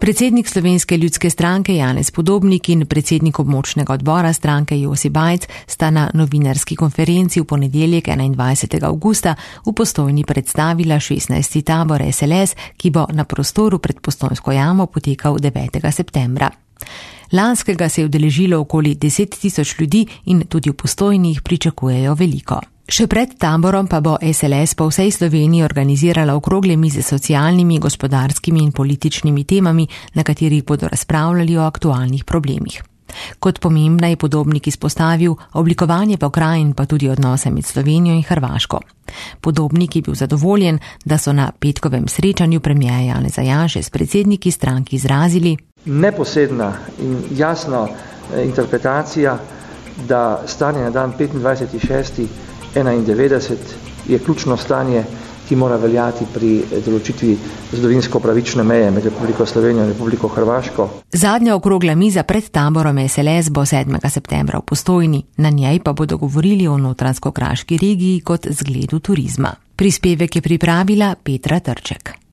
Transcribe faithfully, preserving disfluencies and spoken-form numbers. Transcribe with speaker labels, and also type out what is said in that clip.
Speaker 1: Predsednik Slovenske ljudske stranke Janez Podobnik in predsednik območnega odbora stranke Josip Bajc sta na novinarski konferenci v ponedeljek enaindvajsetega avgusta v Postojni predstavila šestnajsti tabor S L S, ki bo na prostoru pred Postojnsko jamo potekal devetega septembra. Lanskega se je udeležilo okoli deset tisoč ljudi in tudi v Postojni jih pričakujejo veliko. Še pred taborom pa bo S L S po vsej Sloveniji organizirala okrogle mize s socialnimi, gospodarskimi in političnimi temami, na katerih bodo razpravljali o aktualnih problemih. Kot pomembna je Podobnik izpostavil oblikovanje pokrajin pa tudi odnose med Slovenijo in Hrvaško. Podobnik je bil zadovoljen, da so na petkovem srečanju premierja Janeza Janše s predsedniki strank izrazili
Speaker 2: neposredna in jasna interpretacija, da stanje na dan petindvajseti šesti enaindevetdeset je ključno stanje, ki mora veljati pri določitvi zgodovinsko pravične meje med Republiko Slovenijo in Republiko Hrvaško.
Speaker 1: Zadnja okrogla miza pred taborom S L S bo sedmega septembra v Postojni, na njej pa bodo govorili o notranjsko-kraški regiji kot zgledu turizma. Prispevek je pripravila Petra Trček.